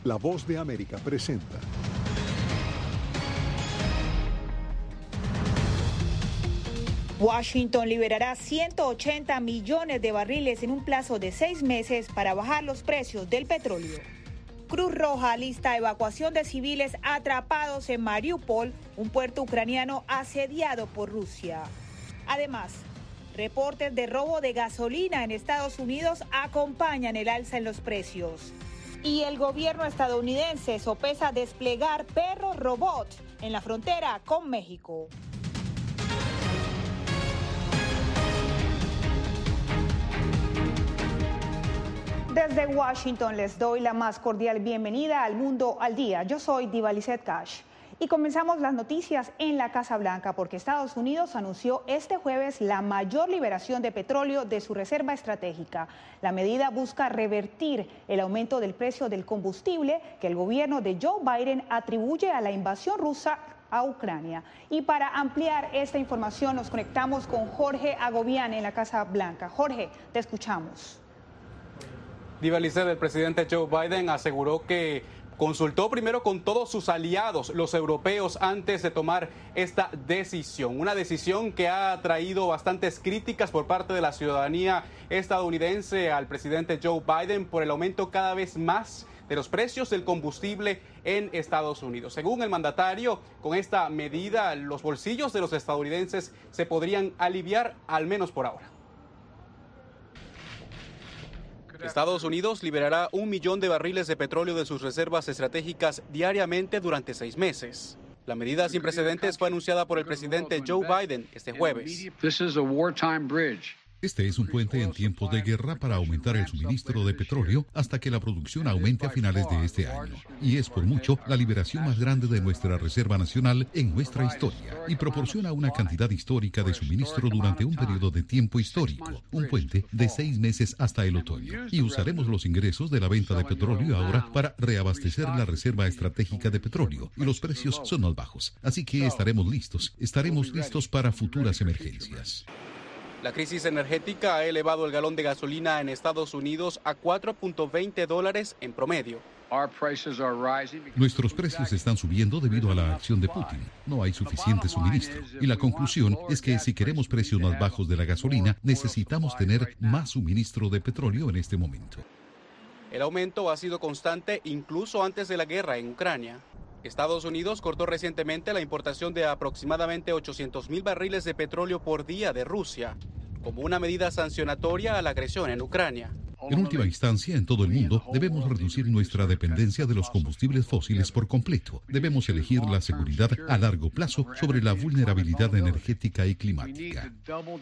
La Voz de América presenta. Washington liberará 180 millones de barriles en un plazo de 6 meses para bajar los precios del petróleo. Cruz Roja alista evacuación de civiles atrapados en Mariupol, un puerto ucraniano asediado por Rusia. Además, reportes de robo de gasolina en Estados Unidos acompañan el alza en los precios. Y el gobierno estadounidense sopesa desplegar perros robots en la frontera con México. Desde Washington les doy la más cordial bienvenida al Mundo al Día. Yo soy Diva Lizette Cash y comenzamos las noticias en la Casa Blanca porque Estados Unidos anunció este jueves la mayor liberación de petróleo de su reserva estratégica. La medida busca revertir el aumento del precio del combustible que el gobierno de Joe Biden atribuye a la invasión rusa a Ucrania. Y para ampliar esta información nos conectamos con Jorge Agobián en la Casa Blanca. Jorge, te escuchamos. Diva Lizette, el presidente Joe Biden aseguró que consultó primero con todos sus aliados, los europeos, antes de tomar esta decisión. Una decisión que ha traído bastantes críticas por parte de la ciudadanía estadounidense al presidente Joe Biden por el aumento cada vez más de los precios del combustible en Estados Unidos. Según el mandatario, con esta medida los bolsillos de los estadounidenses se podrían aliviar, al menos por ahora. Estados Unidos liberará 1 millón de barriles de petróleo de sus reservas estratégicas diariamente durante 6 meses. La medida sin precedentes fue anunciada por el presidente Joe Biden este jueves. Este es un puente en tiempos de guerra para aumentar el suministro de petróleo hasta que la producción aumente a finales de este año. Y es por mucho la liberación más grande de nuestra Reserva Nacional en nuestra historia y proporciona una cantidad histórica de suministro durante un periodo de tiempo histórico, un puente de 6 meses hasta el otoño. Y usaremos los ingresos de la venta de petróleo ahora para reabastecer la Reserva Estratégica de Petróleo y los precios son más bajos. Así que estaremos listos para futuras emergencias. La crisis energética ha elevado el galón de gasolina en Estados Unidos a $4.20 en promedio. Nuestros precios están subiendo debido a la acción de Putin. No hay suficiente suministro. Y la conclusión es que si queremos precios más bajos de la gasolina, necesitamos tener más suministro de petróleo en este momento. El aumento ha sido constante incluso antes de la guerra en Ucrania. Estados Unidos cortó recientemente la importación de aproximadamente 800,000 barriles de petróleo por día de Rusia, como una medida sancionatoria a la agresión en Ucrania. En última instancia, en todo el mundo, debemos reducir nuestra dependencia de los combustibles fósiles por completo. Debemos elegir la seguridad a largo plazo sobre la vulnerabilidad energética y climática.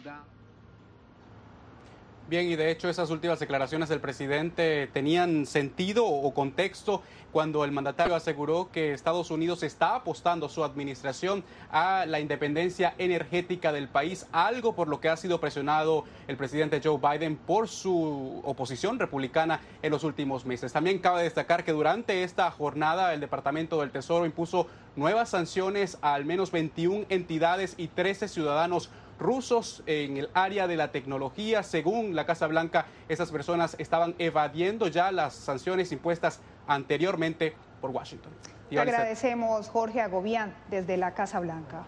Bien, y de hecho esas últimas declaraciones del presidente tenían sentido o contexto cuando el mandatario aseguró que Estados Unidos está apostando su administración a la independencia energética del país, algo por lo que ha sido presionado el presidente Joe Biden por su oposición republicana en los últimos meses. También cabe destacar que durante esta jornada el Departamento del Tesoro impuso nuevas sanciones a al menos 21 entidades y 13 ciudadanos rusos en el área de la tecnología. Según la Casa Blanca, esas personas estaban evadiendo ya las sanciones impuestas anteriormente por Washington. Te agradecemos, Jorge Agobián, desde la Casa Blanca.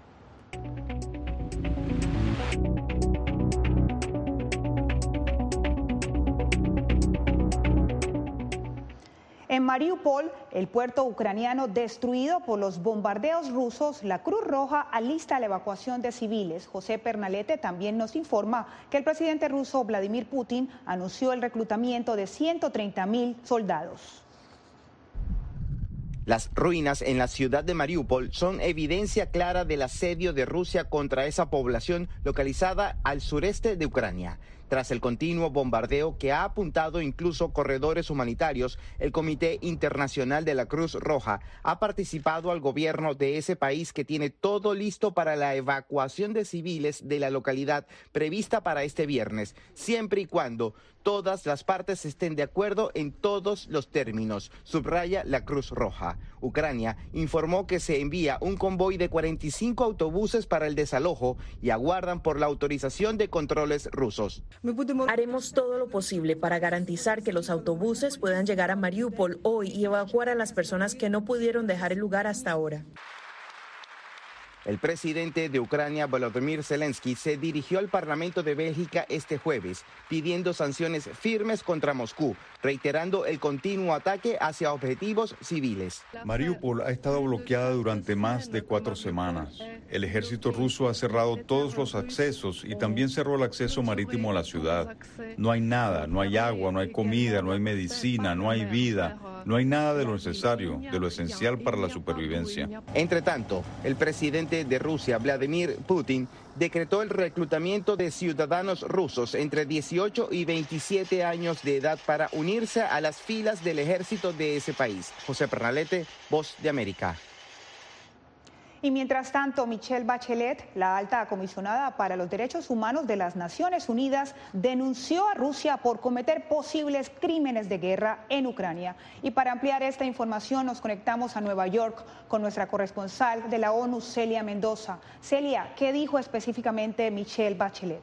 En Mariupol, el puerto ucraniano destruido por los bombardeos rusos, la Cruz Roja alista la evacuación de civiles. José Pernalete también nos informa que el presidente ruso Vladimir Putin anunció el reclutamiento de 130,000 soldados. Las ruinas en la ciudad de Mariupol son evidencia clara del asedio de Rusia contra esa población localizada al sureste de Ucrania. Tras el continuo bombardeo que ha apuntado incluso corredores humanitarios, el Comité Internacional de la Cruz Roja ha participado al gobierno de ese país que tiene todo listo para la evacuación de civiles de la localidad prevista para este viernes, siempre y cuando todas las partes estén de acuerdo en todos los términos, subraya la Cruz Roja. Europa. Ucrania informó que se envía un convoy de 45 autobuses para el desalojo y aguardan por la autorización de controles rusos. Haremos todo lo posible para garantizar que los autobuses puedan llegar a Mariupol hoy y evacuar a las personas que no pudieron dejar el lugar hasta ahora. El presidente de Ucrania, Volodymyr Zelensky, se dirigió al Parlamento de Bélgica este jueves, pidiendo sanciones firmes contra Moscú, reiterando el continuo ataque hacia objetivos civiles. Mariupol ha estado bloqueada durante más de 4 semanas. El ejército ruso ha cerrado todos los accesos y también cerró el acceso marítimo a la ciudad. No hay nada, no hay agua, no hay comida, no hay medicina, no hay vida. No hay nada de lo necesario, de lo esencial para la supervivencia. Entre tanto, el presidente de Rusia, Vladimir Putin, decretó el reclutamiento de ciudadanos rusos entre 18 y 27 años de edad para unirse a las filas del ejército de ese país. José Pernalete, Voz de América. Y mientras tanto, Michelle Bachelet, la alta comisionada para los derechos humanos de las Naciones Unidas, denunció a Rusia por cometer posibles crímenes de guerra en Ucrania. Y para ampliar esta información nos conectamos a Nueva York con nuestra corresponsal de la ONU, Celia Mendoza. Celia, ¿qué dijo específicamente Michelle Bachelet?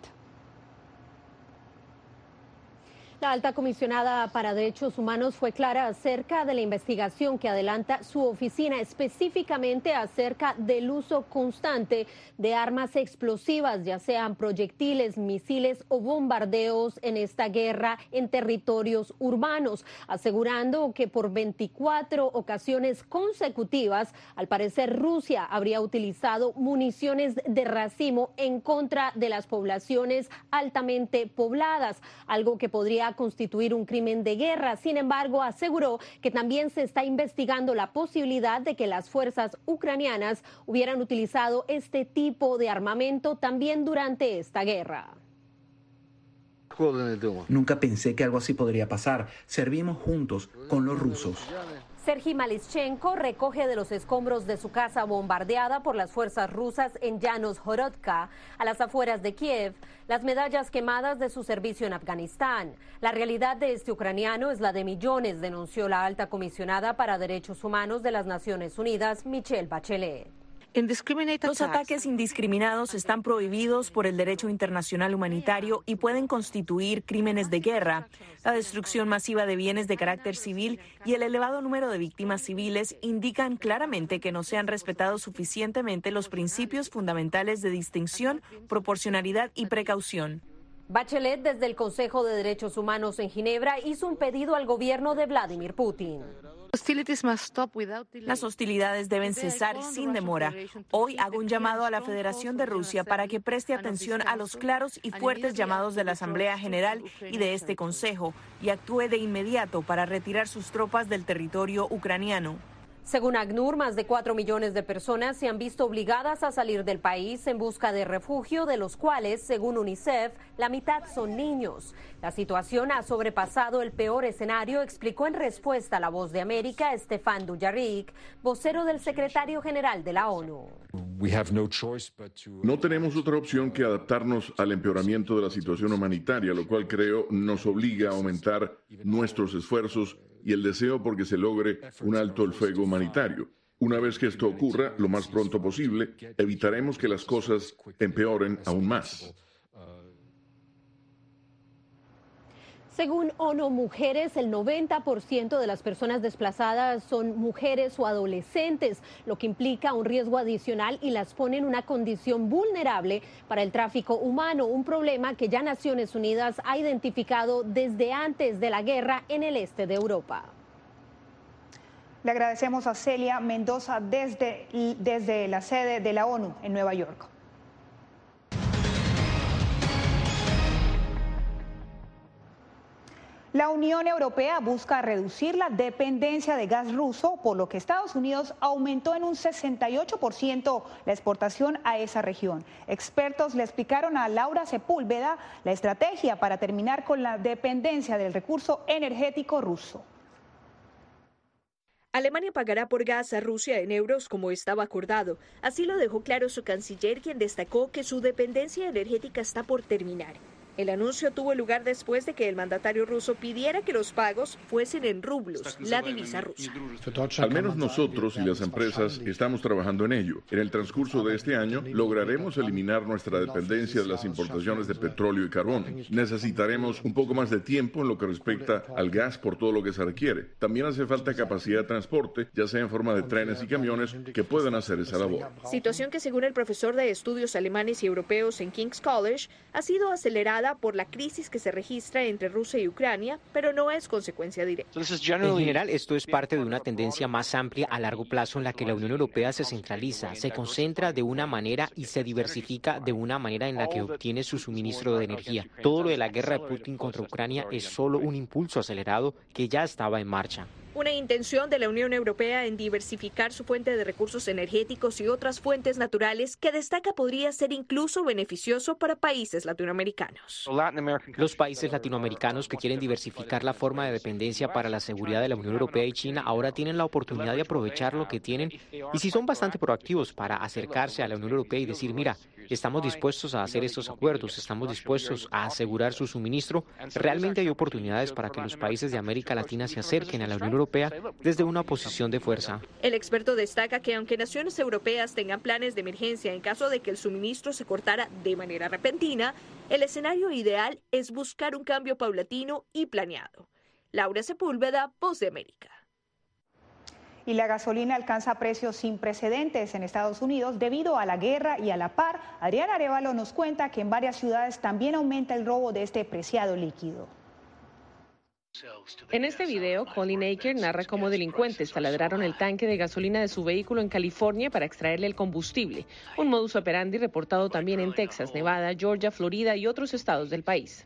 La alta comisionada para derechos humanos fue clara acerca de la investigación que adelanta su oficina, específicamente acerca del uso constante de armas explosivas, ya sean proyectiles, misiles o bombardeos en esta guerra en territorios urbanos, asegurando que por 24 ocasiones consecutivas, al parecer Rusia habría utilizado municiones de racimo en contra de las poblaciones altamente pobladas, algo que podría constituir un crimen de guerra. Sin embargo, aseguró que también se está investigando la posibilidad de que las fuerzas ucranianas hubieran utilizado este tipo de armamento también durante esta guerra. Nunca pensé que algo así podría pasar. Servimos juntos con los rusos. Sergei Malischenko recoge de los escombros de su casa bombardeada por las fuerzas rusas en Llanos-Horodka, a las afueras de Kiev, las medallas quemadas de su servicio en Afganistán. La realidad de este ucraniano es la de millones, denunció la alta comisionada para derechos humanos de las Naciones Unidas, Michelle Bachelet. Los ataques indiscriminados están prohibidos por el derecho internacional humanitario y pueden constituir crímenes de guerra. La destrucción masiva de bienes de carácter civil y el elevado número de víctimas civiles indican claramente que no se han respetado suficientemente los principios fundamentales de distinción, proporcionalidad y precaución. Bachelet, desde el Consejo de Derechos Humanos en Ginebra, hizo un pedido al gobierno de Vladimir Putin. Las hostilidades deben cesar sin demora. Hoy hago un llamado a la Federación de Rusia para que preste atención a los claros y fuertes llamados de la Asamblea General y de este Consejo y actúe de inmediato para retirar sus tropas del territorio ucraniano. Según ACNUR, más de 4 millones de personas se han visto obligadas a salir del país en busca de refugio, de los cuales, según UNICEF, la mitad son niños. La situación ha sobrepasado el peor escenario, explicó en respuesta a La Voz de América Stefan Dujarric, vocero del secretario general de la ONU. No tenemos otra opción que adaptarnos al empeoramiento de la situación humanitaria, lo cual creo nos obliga a aumentar nuestros esfuerzos y el deseo porque se logre un alto el fuego humanitario. Una vez que esto ocurra, lo más pronto posible, evitaremos que las cosas empeoren aún más. Según ONU Mujeres, el 90% de las personas desplazadas son mujeres o adolescentes, lo que implica un riesgo adicional y las pone en una condición vulnerable para el tráfico humano, un problema que ya Naciones Unidas ha identificado desde antes de la guerra en el este de Europa. Le agradecemos a Celia Mendoza desde la sede de la ONU en Nueva York. La Unión Europea busca reducir la dependencia de gas ruso, por lo que Estados Unidos aumentó en un 68% la exportación a esa región. Expertos le explicaron a Laura Sepúlveda la estrategia para terminar con la dependencia del recurso energético ruso. Alemania pagará por gas a Rusia en euros como estaba acordado. Así lo dejó claro su canciller, quien destacó que su dependencia energética está por terminar. El anuncio tuvo lugar después de que el mandatario ruso pidiera que los pagos fuesen en rublos, la divisa rusa. Al menos nosotros y las empresas estamos trabajando en ello. En el transcurso de este año lograremos eliminar nuestra dependencia de las importaciones de petróleo y carbón. Necesitaremos un poco más de tiempo en lo que respecta al gas por todo lo que se requiere. También hace falta capacidad de transporte, ya sea en forma de trenes y camiones, que puedan hacer esa labor. Situación que, según el profesor de estudios alemanes y europeos en King's College, ha sido acelerada por la crisis que se registra entre Rusia y Ucrania, pero no es consecuencia directa. En general, esto es parte de una tendencia más amplia a largo plazo en la que la Unión Europea se centraliza, se concentra de una manera y se diversifica de una manera en la que obtiene su suministro de energía. Todo lo de la guerra de Putin contra Ucrania es solo un impulso acelerado que ya estaba en marcha. Una intención de la Unión Europea en diversificar su fuente de recursos energéticos y otras fuentes naturales que destaca podría ser incluso beneficioso para países latinoamericanos. Los países latinoamericanos que quieren diversificar la forma de dependencia para la seguridad de la Unión Europea y China ahora tienen la oportunidad de aprovechar lo que tienen y si son bastante proactivos para acercarse a la Unión Europea y decir, mira, estamos dispuestos a hacer estos acuerdos, estamos dispuestos a asegurar su suministro, realmente hay oportunidades para que los países de América Latina se acerquen a la Unión Europea desde una posición de fuerza. El experto destaca que aunque naciones europeas tengan planes de emergencia en caso de que el suministro se cortara de manera repentina, el escenario ideal es buscar un cambio paulatino y planeado. Laura Sepúlveda, Voz de América. Y la gasolina alcanza precios sin precedentes en Estados Unidos debido a la guerra y a la par. Adriana Arévalo nos cuenta que en varias ciudades también aumenta el robo de este preciado líquido. En este video, Colin Aker narra cómo delincuentes taladraron el tanque de gasolina de su vehículo en California para extraerle el combustible, un modus operandi reportado también en Texas, Nevada, Georgia, Florida y otros estados del país.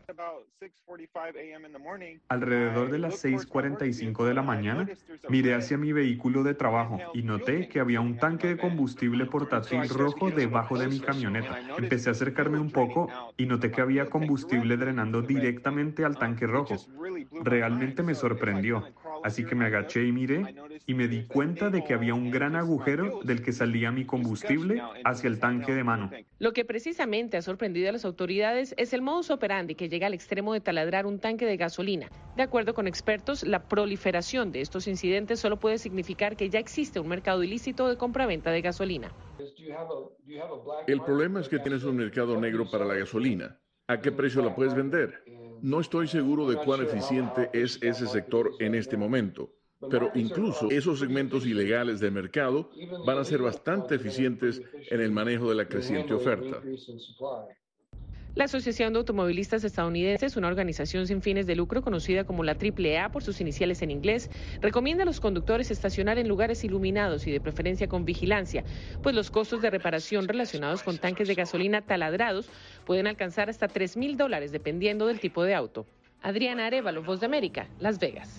Alrededor de las 6:45 de la mañana, miré hacia mi vehículo de trabajo y noté que había un tanque de combustible portátil rojo debajo de mi camioneta. Empecé a acercarme un poco y noté que había combustible drenando directamente al tanque rojo. Realmente me sorprendió, así que me agaché y miré y me di cuenta de que había un gran agujero del que salía mi combustible hacia el tanque de mano. Lo que precisamente ha sorprendido a las autoridades es el modus operandi que llega al extremo de taladrar un tanque de gasolina. De acuerdo con expertos, la proliferación de estos incidentes solo puede significar que ya existe un mercado ilícito de compraventa de gasolina. El problema es que tienes un mercado negro para la gasolina. ¿A qué precio la puedes vender? No estoy seguro de cuán eficiente es ese sector en este momento, pero incluso esos segmentos ilegales del mercado van a ser bastante eficientes en el manejo de la creciente oferta. La Asociación de Automovilistas Estadounidenses, una organización sin fines de lucro conocida como la AAA por sus iniciales en inglés, recomienda a los conductores estacionar en lugares iluminados y de preferencia con vigilancia, pues los costos de reparación relacionados con tanques de gasolina taladrados pueden alcanzar hasta $3,000 dependiendo del tipo de auto. Adriana Arévalo, Voz de América, Las Vegas.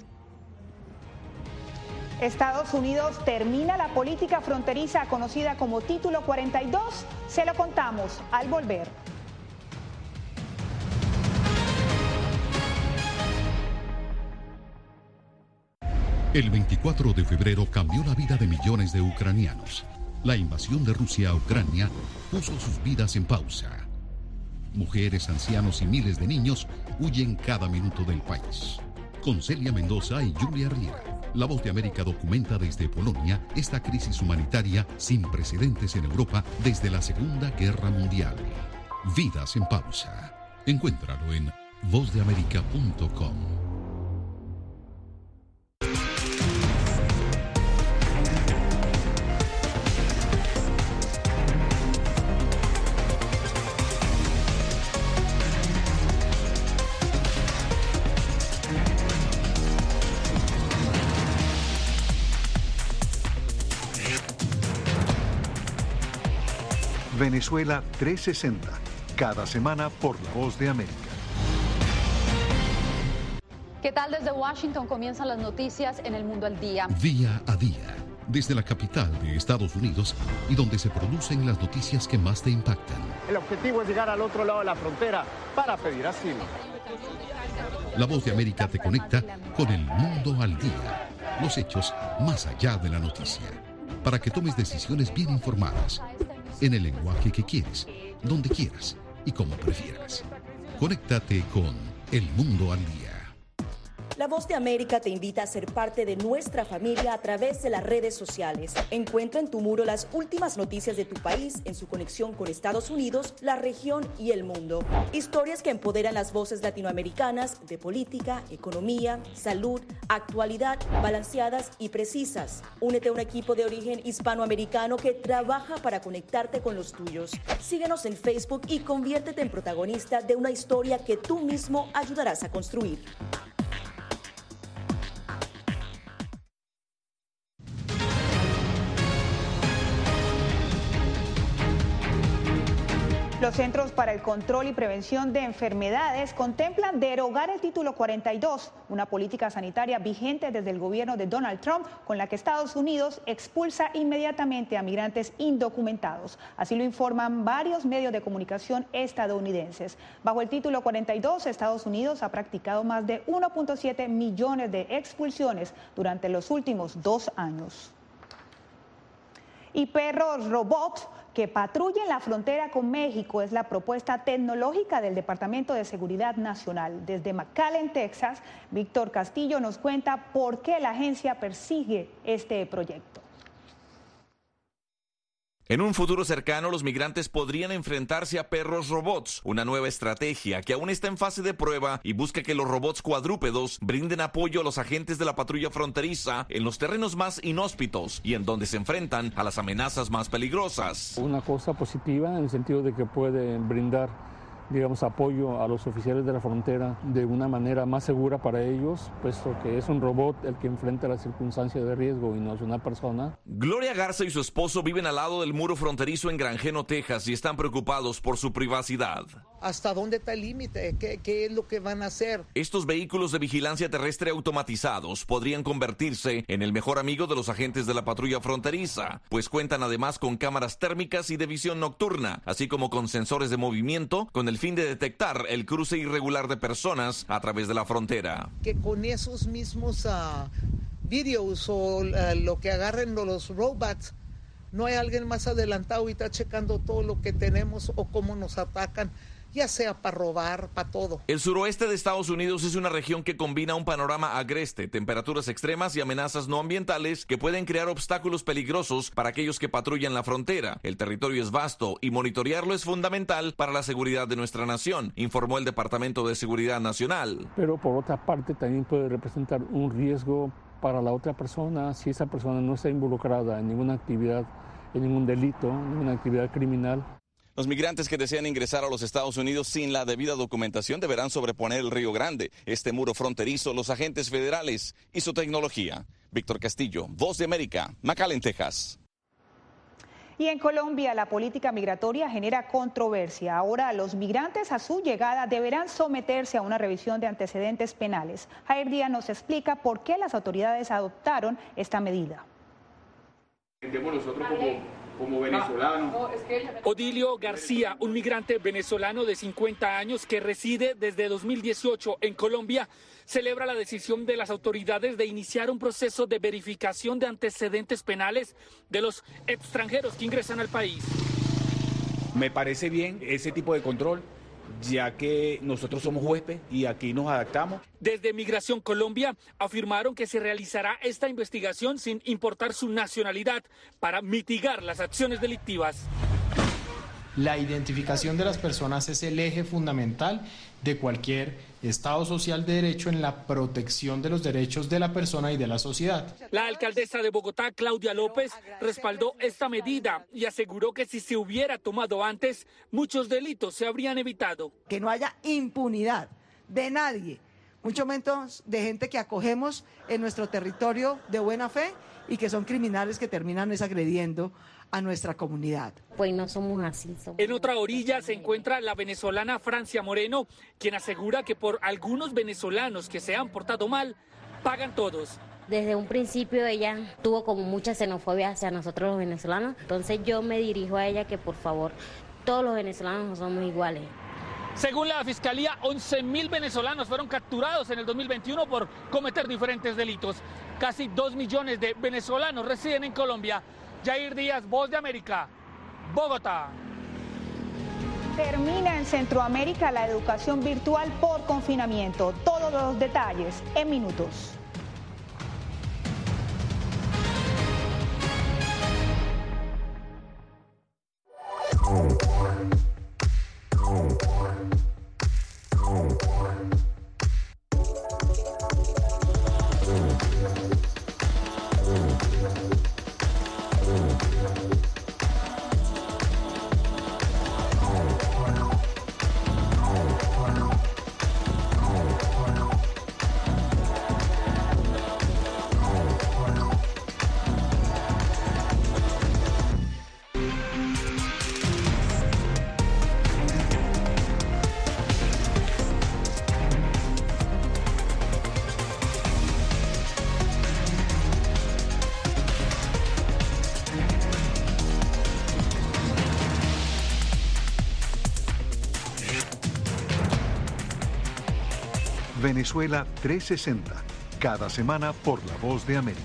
Estados Unidos termina la política fronteriza conocida como Título 42. Se lo contamos al volver. El 24 de febrero cambió la vida de millones de ucranianos. La invasión de Rusia a Ucrania puso sus vidas en pausa. Mujeres, ancianos y miles de niños huyen cada minuto del país. Con Celia Mendoza y Julia Riera, La Voz de América documenta desde Polonia esta crisis humanitaria sin precedentes en Europa desde la Segunda Guerra Mundial. Vidas en pausa. Encuéntralo en vozdeamerica.com. Venezuela 360, cada semana por La Voz de América. ¿Qué tal? Desde Washington comienzan las noticias en El Mundo al Día. Día a día, desde la capital de Estados Unidos y donde se producen las noticias que más te impactan. El objetivo es llegar al otro lado de la frontera para pedir asilo. La Voz de América te conecta con El Mundo al Día, los hechos más allá de la noticia, para que tomes decisiones bien informadas, en el lenguaje que quieres, donde quieras y como prefieras. Conéctate con El Mundo al Día. La Voz de América te invita a ser parte de nuestra familia a través de las redes sociales. Encuentra en tu muro las últimas noticias de tu país en su conexión con Estados Unidos, la región y el mundo. Historias que empoderan las voces latinoamericanas de política, economía, salud, actualidad, balanceadas y precisas. Únete a un equipo de origen hispanoamericano que trabaja para conectarte con los tuyos. Síguenos en Facebook y conviértete en protagonista de una historia que tú mismo ayudarás a construir. Los Centros para el Control y Prevención de Enfermedades contemplan derogar el Título 42, una política sanitaria vigente desde el gobierno de Donald Trump, con la que Estados Unidos expulsa inmediatamente a migrantes indocumentados. Así lo informan varios medios de comunicación estadounidenses. Bajo el Título 42, Estados Unidos ha practicado más de 1.7 millones de expulsiones durante los últimos 2 años. Y perros robots que patrullen la frontera con México es la propuesta tecnológica del Departamento de Seguridad Nacional. Desde McAllen, Texas, Víctor Castillo nos cuenta por qué la agencia persigue este proyecto. En un futuro cercano, los migrantes podrían enfrentarse a perros robots, una nueva estrategia que aún está en fase de prueba y busca que los robots cuadrúpedos brinden apoyo a los agentes de la patrulla fronteriza en los terrenos más inhóspitos y en donde se enfrentan a las amenazas más peligrosas. Una cosa positiva en el sentido de que puede brindar, digamos, apoyo a los oficiales de la frontera de una manera más segura para ellos, puesto que es un robot el que enfrenta las circunstancias de riesgo y no es una persona. Gloria Garza y su esposo viven al lado del muro fronterizo en Granjeno, Texas, y están preocupados por su privacidad. ¿Hasta dónde está el límite? ¿Qué es lo que van a hacer? Estos vehículos de vigilancia terrestre automatizados podrían convertirse en el mejor amigo de los agentes de la patrulla fronteriza, pues cuentan además con cámaras térmicas y de visión nocturna, así como con sensores de movimiento, con el fin de detectar el cruce irregular de personas a través de la frontera. Que con esos mismos videos o lo que agarren los robots, no hay alguien más adelantado y está checando todo lo que tenemos o cómo nos atacan, ya sea para robar, para todo. El suroeste de Estados Unidos es una región que combina un panorama agreste, temperaturas extremas y amenazas no ambientales que pueden crear obstáculos peligrosos para aquellos que patrullan la frontera. El territorio es vasto y monitorearlo es fundamental para la seguridad de nuestra nación, informó el Departamento de Seguridad Nacional. Pero por otra parte también puede representar un riesgo para la otra persona si esa persona no está involucrada en ninguna actividad, en ningún delito, en ninguna actividad criminal. Los migrantes que desean ingresar a los Estados Unidos sin la debida documentación deberán sobreponer el Río Grande, este muro fronterizo, los agentes federales y su tecnología. Víctor Castillo, Voz de América, McAllen, Texas. Y en Colombia, la política migratoria genera controversia. Ahora, los migrantes a su llegada deberán someterse a una revisión de antecedentes penales. Jair Díaz nos explica por qué las autoridades adoptaron esta medida. Nosotros como venezolanos. Odilio García, un migrante venezolano de 50 años que reside desde 2018 en Colombia, celebra la decisión de las autoridades de iniciar un proceso de verificación de antecedentes penales de los extranjeros que ingresan al país. Me parece bien ese tipo de control, ya que nosotros somos huéspedes y aquí nos adaptamos. Desde Migración Colombia afirmaron que se realizará esta investigación sin importar su nacionalidad para mitigar las acciones delictivas. La identificación de las personas es el eje fundamental de cualquier Estado social de derecho en la protección de los derechos de la persona y de la sociedad. La alcaldesa de Bogotá, Claudia López, respaldó esta medida y aseguró que si se hubiera tomado antes, muchos delitos se habrían evitado. Que no haya impunidad de nadie, mucho menos de gente que acogemos en nuestro territorio de buena fe y que son criminales que terminan desagrediendo a nuestra comunidad. Pues no somos así. En otra orilla se encuentra la venezolana Francia Moreno, quien asegura que por algunos venezolanos que se han portado mal, pagan todos. Desde un principio ella tuvo como mucha xenofobia hacia nosotros los venezolanos, entonces yo me dirijo a ella que por favor, todos los venezolanos no somos iguales. Según la Fiscalía, 11.000 venezolanos fueron capturados en el 2021 por cometer diferentes delitos. Casi 2 millones de venezolanos residen en Colombia. Jair Díaz, Voz de América, Bogotá. Termina en Centroamérica la educación virtual por confinamiento. Todos los detalles en minutos. Venezuela 360, cada semana por La Voz de América.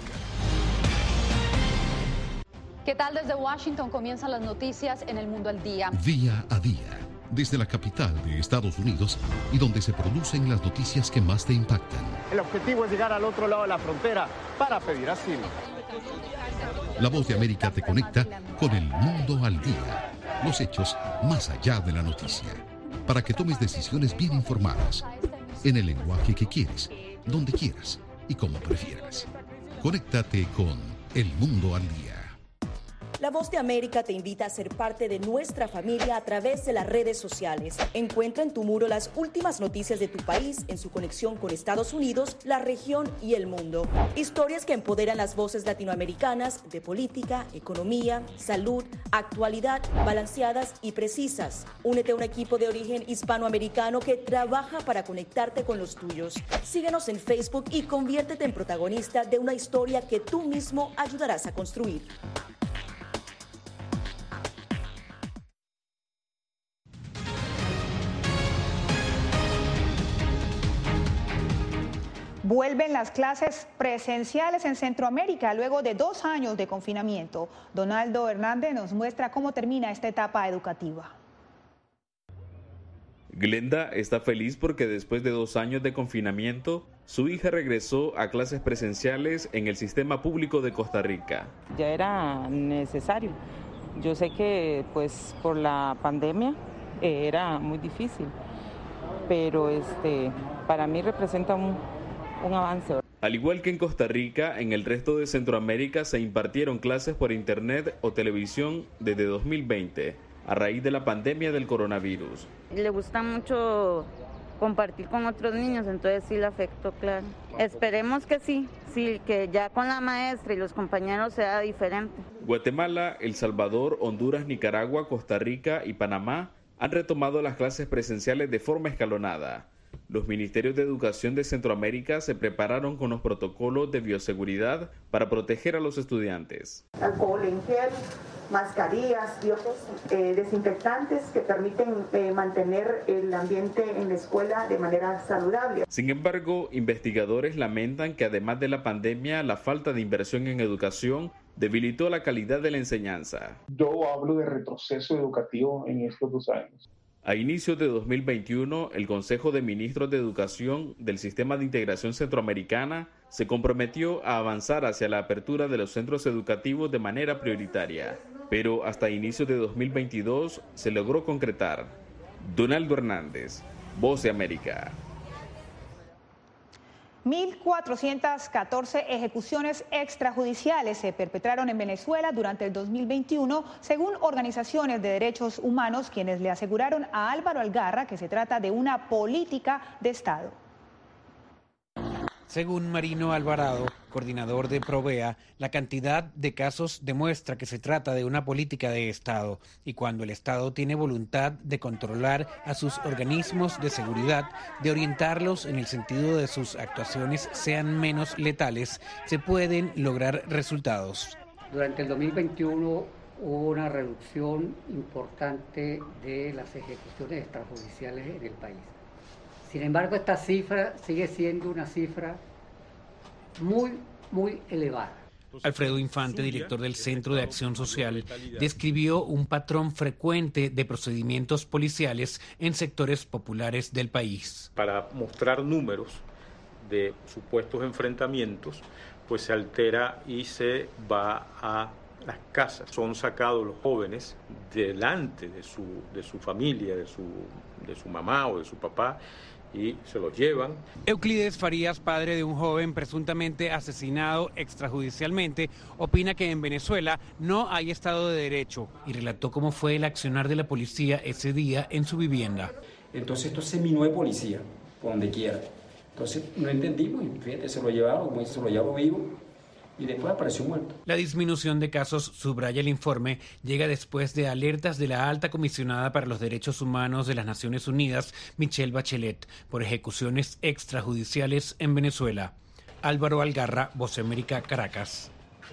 ¿Qué tal? Desde Washington comienzan las noticias en El Mundo al Día. Día a día, desde la capital de Estados Unidos y donde se producen las noticias que más te impactan. El objetivo es llegar al otro lado de la frontera para pedir asilo. La Voz de América te conecta con El Mundo al Día, los hechos más allá de la noticia, para que tomes decisiones bien informadas, en el lenguaje que quieres, donde quieras y como prefieras. Conéctate con El Mundo al Día. La Voz de América te invita a ser parte de nuestra familia a través de las redes sociales. Encuentra en tu muro las últimas noticias de tu país en su conexión con Estados Unidos, la región y el mundo. Historias que empoderan las voces latinoamericanas de política, economía, salud, actualidad, balanceadas y precisas. Únete a un equipo de origen hispanoamericano que trabaja para conectarte con los tuyos. Síguenos en Facebook y conviértete en protagonista de una historia que tú mismo ayudarás a construir. Vuelven las clases presenciales en Centroamérica luego de 2 años de confinamiento. Donaldo Hernández nos muestra cómo termina esta etapa educativa. Glenda está feliz porque después de 2 años de confinamiento, su hija regresó a clases presenciales en el sistema público de Costa Rica. Ya era necesario. Yo sé que pues por la pandemia era muy difícil, pero para mí representa un avance. Al igual que en Costa Rica, en el resto de Centroamérica se impartieron clases por internet o televisión desde 2020, a raíz de la pandemia del coronavirus. Le gusta mucho compartir con otros niños, entonces sí le afectó, claro. Esperemos que sí, que ya con la maestra y los compañeros sea diferente. Guatemala, El Salvador, Honduras, Nicaragua, Costa Rica y Panamá han retomado las clases presenciales de forma escalonada. Los ministerios de educación de Centroamérica se prepararon con los protocolos de bioseguridad para proteger a los estudiantes. Alcohol en gel, mascarillas y otros desinfectantes que permiten mantener el ambiente en la escuela de manera saludable. Sin embargo, investigadores lamentan que además de la pandemia, la falta de inversión en educación debilitó la calidad de la enseñanza. Yo hablo de retroceso educativo en estos 2 años. A inicios de 2021, el Consejo de Ministros de Educación del Sistema de Integración Centroamericana se comprometió a avanzar hacia la apertura de los centros educativos de manera prioritaria, pero hasta inicios de 2022 se logró concretar. Donaldo Hernández, Voz de América. 1.414 ejecuciones extrajudiciales se perpetraron en Venezuela durante el 2021, según organizaciones de derechos humanos, quienes le aseguraron a Álvaro Algarra que se trata de una política de Estado. Según Marino Alvarado, coordinador de Provea, la cantidad de casos demuestra que se trata de una política de Estado y cuando el Estado tiene voluntad de controlar a sus organismos de seguridad, de orientarlos en el sentido de sus actuaciones sean menos letales, se pueden lograr resultados. Durante el 2021 hubo una reducción importante de las ejecuciones extrajudiciales en el país. Sin embargo, esta cifra sigue siendo una cifra muy elevada. Alfredo Infante, director del Centro de Acción Social, describió un patrón frecuente de procedimientos policiales en sectores populares del país. Para mostrar números de supuestos enfrentamientos, pues se altera y se va a las casas. Son sacados los jóvenes delante de su familia, de su mamá o de su papá, y se los llevan. Euclides Farías, padre de un joven presuntamente asesinado extrajudicialmente, opina que en Venezuela no hay Estado de Derecho y relató cómo fue el accionar de la policía ese día en su vivienda. Entonces esto es semi-nueve policía, por donde quiera. Entonces no entendimos y fíjate, se lo llevaron, como dice, se lo llevaron vivo. Y después apareció muerto. La disminución de casos, subraya el informe, llega después de alertas de la alta comisionada para los derechos humanos de las Naciones Unidas, Michelle Bachelet, por ejecuciones extrajudiciales en Venezuela. Álvaro Algarra, Voz de América, Caracas.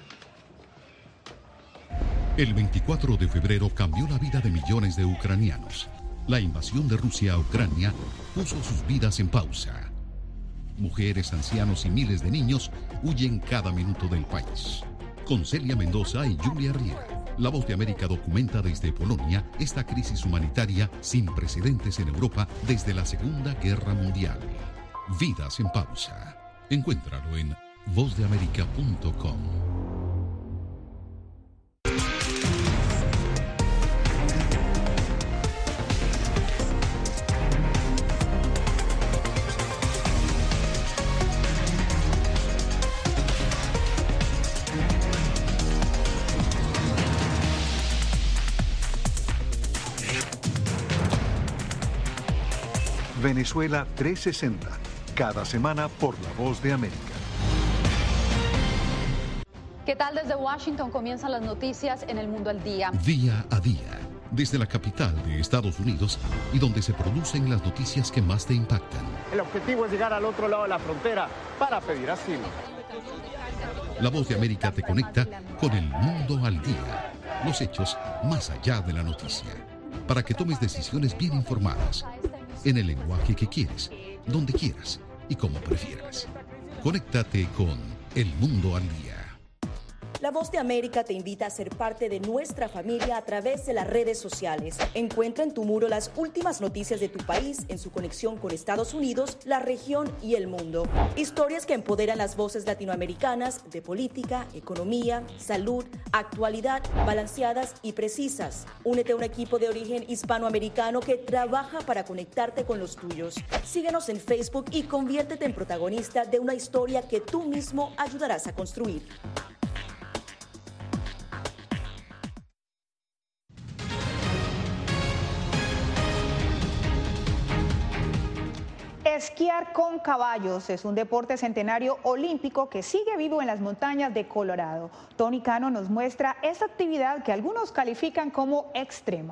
El 24 de febrero cambió la vida de millones de ucranianos. La invasión de Rusia a Ucrania puso sus vidas en pausa. Mujeres, ancianos y miles de niños huyen cada minuto del país. Con Celia Mendoza y Julia Riera, La Voz de América documenta desde Polonia esta crisis humanitaria sin precedentes en Europa desde la Segunda Guerra Mundial. Vidas en pausa. Encuéntralo en vozdeamerica.com. Venezuela 360, cada semana por La Voz de América. ¿Qué tal? Desde Washington comienzan las noticias en El Mundo al Día. Día a día, desde la capital de Estados Unidos y donde se producen las noticias que más te impactan. El objetivo es llegar al otro lado de la frontera para pedir asilo. La Voz de América te conecta con El Mundo al Día, los hechos más allá de la noticia, para que tomes decisiones bien informadas, en el lenguaje que quieres, donde quieras y como prefieras. Conéctate con El Mundo al Día. La Voz de América te invita a ser parte de nuestra familia a través de las redes sociales. Encuentra en tu muro las últimas noticias de tu país en su conexión con Estados Unidos, la región y el mundo. Historias que empoderan las voces latinoamericanas de política, economía, salud, actualidad, balanceadas y precisas. Únete a un equipo de origen hispanoamericano que trabaja para conectarte con los tuyos. Síguenos en Facebook y conviértete en protagonista de una historia que tú mismo ayudarás a construir. Esquiar con caballos es un deporte centenario olímpico que sigue vivo en las montañas de Colorado. Tony Cano nos muestra esta actividad que algunos califican como extrema.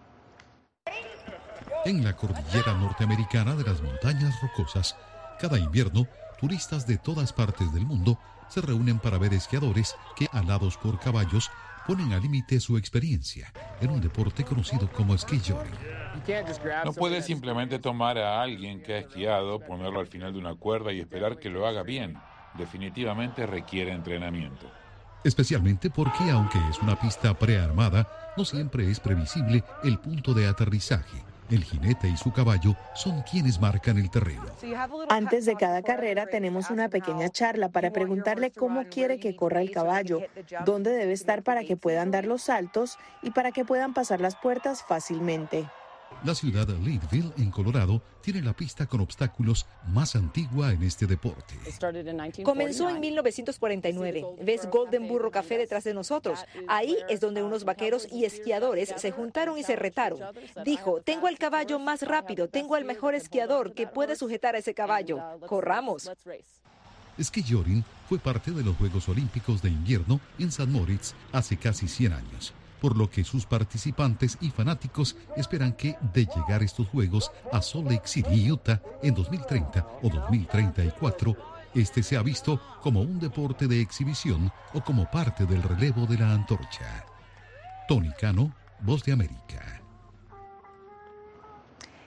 En la cordillera norteamericana de las montañas rocosas, cada invierno, turistas de todas partes del mundo se reúnen para ver esquiadores que, alados por caballos, ponen al límite su experiencia en un deporte conocido como ski jogging. No puedes simplemente tomar a alguien que ha esquiado, ponerlo al final de una cuerda y esperar que lo haga bien. Definitivamente requiere entrenamiento. Especialmente porque, aunque es una pista prearmada, no siempre es previsible el punto de aterrizaje. El jinete y su caballo son quienes marcan el terreno. Antes de cada carrera tenemos una pequeña charla para preguntarle cómo quiere que corra el caballo, dónde debe estar para que puedan dar los saltos y para que puedan pasar las puertas fácilmente. La ciudad de Leadville, en Colorado, tiene la pista con obstáculos más antigua en este deporte. Comenzó en 1949. ¿Ves Golden Burro Café detrás de nosotros? Ahí es donde unos vaqueros y esquiadores se juntaron y se retaron. Dijo, tengo el caballo más rápido, tengo al mejor esquiador que puede sujetar a ese caballo. ¡Corramos! Ski jogging fue parte de los Juegos Olímpicos de Invierno en St. Moritz hace casi 100 años. Por lo que sus participantes y fanáticos esperan que, de llegar estos Juegos a Salt Lake City, Utah, en 2030 o 2034, este sea visto como un deporte de exhibición o como parte del relevo de la antorcha. Tony Cano, Voz de América.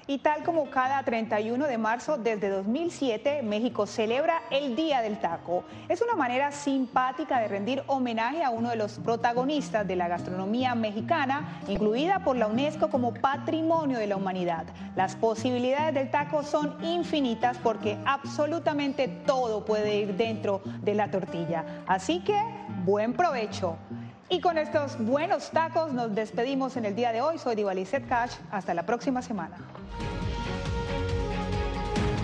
Y tal como cada 31 de marzo desde 2007, México celebra el Día del Taco. Es una manera simpática de rendir homenaje a uno de los protagonistas de la gastronomía mexicana, incluida por la UNESCO como Patrimonio de la Humanidad. Las posibilidades del taco son infinitas porque absolutamente todo puede ir dentro de la tortilla. Así que, buen provecho. Y con estos buenos tacos nos despedimos en el día de hoy. Soy Diva Lizeth Cash. Hasta la próxima semana.